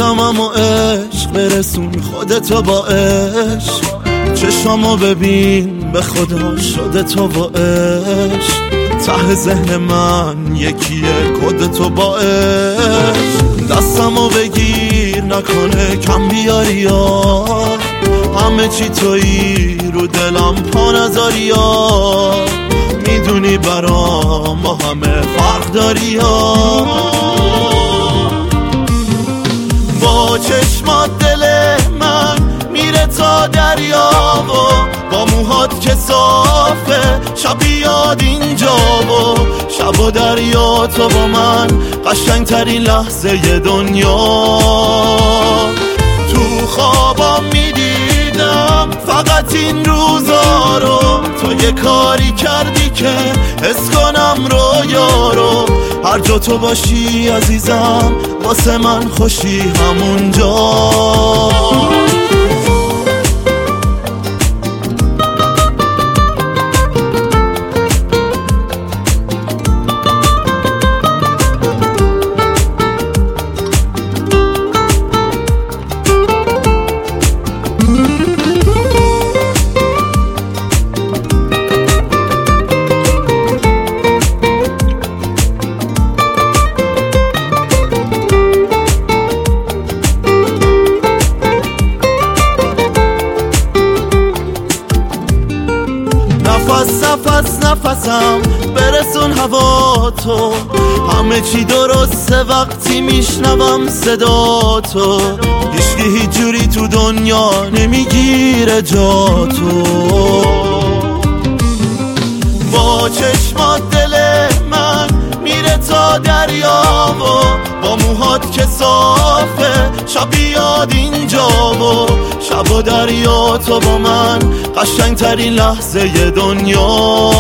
آدمم و عشق برسون خودتو با عشق، چشامو ببین به خدا شده تو با عشق، ته ذهن من یکیه کدتو با عشق، دستمو بگیر نکنه کم بیاری یا همه چی تویی رو دلم پا نذاری یا میدونی برام ما همه فرق داری یا با چشمات دل من میره تا دریا و با موهات که صافه شب بیاد اینجا و شب و دریا تو با من قشنگ ترین لحظه دنیا. تو خوابم میدیدم فقط این روزا رو، تو یه کاری کردی که حس کنم رویا رو، هر جا تو باشی عزیزم واسه من خوشی همونجا. نفسم برسون هوا تو، همه چی درسته وقتی میشنوم صدا تو، هیچکی هیچ جوری تو دنیا نمیگیره جا تو. با چشمات دل من میره تا دریا و با موهات که صافه شب بیاد اینجا و شب و دریا تو با من قشنگ ترین لحظه دنیا.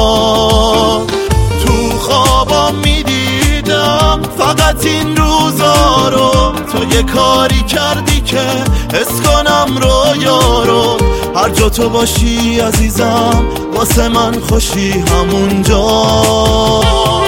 تو خوابم میدیدم فقط این روزا رو، تو یه کاری کردی که حس کنم رویا رو، هر جا تو باشی عزیزم واسه من خوشی همونجا.